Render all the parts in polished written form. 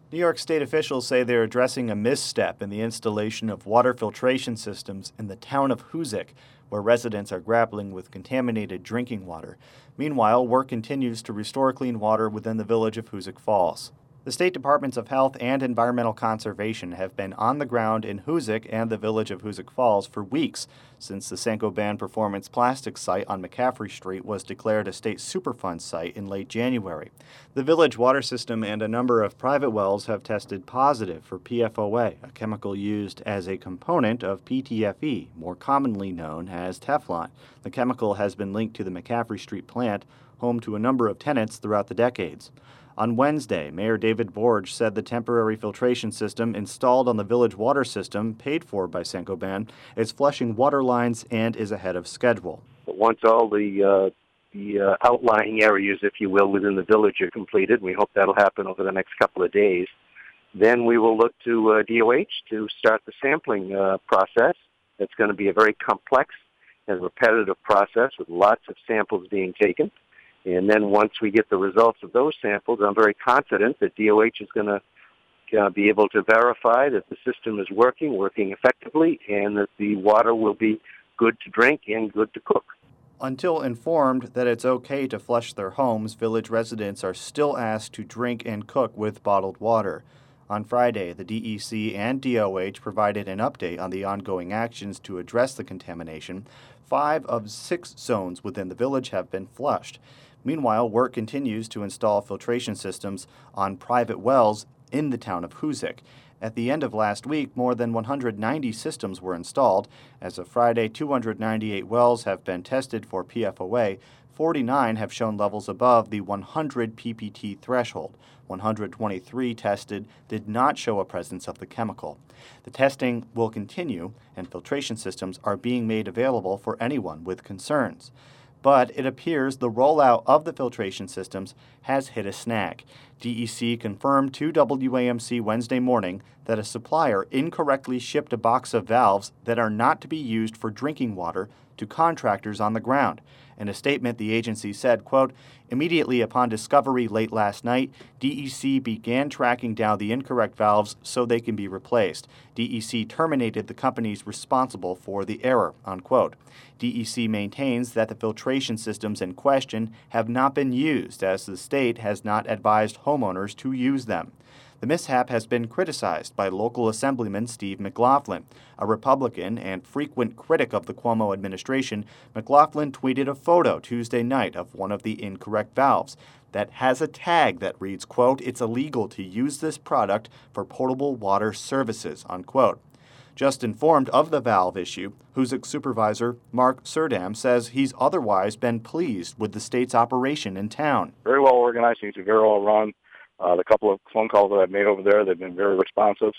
New York State officials say they're addressing a misstep in the installation of water filtration systems in the town of Hoosick, where residents are grappling with contaminated drinking water. Meanwhile, work continues to restore clean water within the village of Hoosick Falls. The State Departments of Health and Environmental Conservation have been on the ground in Hoosick and the village of Hoosick Falls for weeks since the Saint-Gobain Performance Plastics site on McCaffrey Street was declared a state Superfund site in late January. The village water system and a number of private wells have tested positive for PFOA, a chemical used as a component of PTFE, more commonly known as Teflon. The chemical has been linked to the McCaffrey Street plant, home to a number of tenants throughout the decades. On Wednesday, Mayor David Borge said the temporary filtration system installed on the village water system, paid for by Saint-Gobain, is flushing water lines and is ahead of schedule. But once all the outlying areas, if you will, within the village are completed, we hope that'll happen over the next couple of days, then we will look to DOH to start the sampling process. It's going to be a very complex and repetitive process with lots of samples being taken. And then once we get the results of those samples, I'm very confident that DOH is going to be able to verify that the system is working effectively, and that the water will be good to drink and good to cook. Until informed that it's okay to flush their homes, village residents are still asked to drink and cook with bottled water. On Friday, the DEC and DOH provided an update on the ongoing actions to address the contamination. 5 of 6 zones within the village have been flushed. Meanwhile, work continues to install filtration systems on private wells in the town of Hoosick. At the end of last week, more than 190 systems were installed. As of Friday, 298 wells have been tested for PFOA. 49 have shown levels above the 100 ppt threshold. 123 tested did not show a presence of the chemical. The testing will continue, and filtration systems are being made available for anyone with concerns. But it appears the rollout of the filtration systems has hit a snag. DEC confirmed to WAMC Wednesday morning that a supplier incorrectly shipped a box of valves that are not to be used for drinking water to contractors on the ground. In a statement, the agency said, quote, "Immediately upon discovery late last night, DEC began tracking down the incorrect valves so they can be replaced. DEC terminated the companies responsible for the error," unquote. DEC maintains that the filtration systems in question have not been used, as the state has not advised homeowners to use them. The mishap has been criticized by local Assemblyman Steve McLaughlin. A Republican and frequent critic of the Cuomo administration, McLaughlin tweeted a photo Tuesday night of one of the incorrect valves that has a tag that reads, quote, "It's illegal to use this product for potable water services," unquote. Just informed of the valve issue, Hoosick Supervisor Mark Surdam says he's otherwise been pleased with the state's operation in town. Very well organized, things are very well run. The couple of phone calls that I've made over there, they've been very responsive.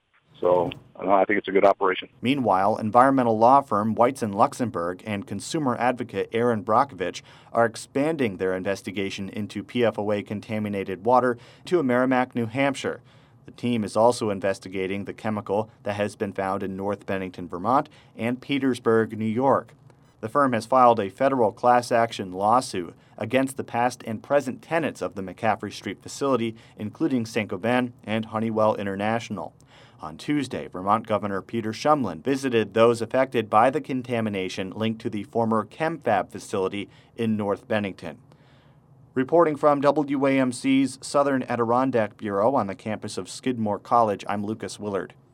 So I think it's a good operation. Meanwhile, environmental law firm Whites & Luxembourg and consumer advocate Aaron Brockovich are expanding their investigation into PFOA-contaminated water to Merrimack, New Hampshire. The team is also investigating the chemical that has been found in North Bennington, Vermont, and Petersburg, New York. The firm has filed a federal class action lawsuit against the past and present tenants of the McCaffrey Street facility, including Saint-Gobain and Honeywell International. On Tuesday, Vermont Governor Peter Shumlin visited those affected by the contamination linked to the former ChemFab facility in North Bennington. Reporting from WAMC's Southern Adirondack Bureau on the campus of Skidmore College, I'm Lucas Willard.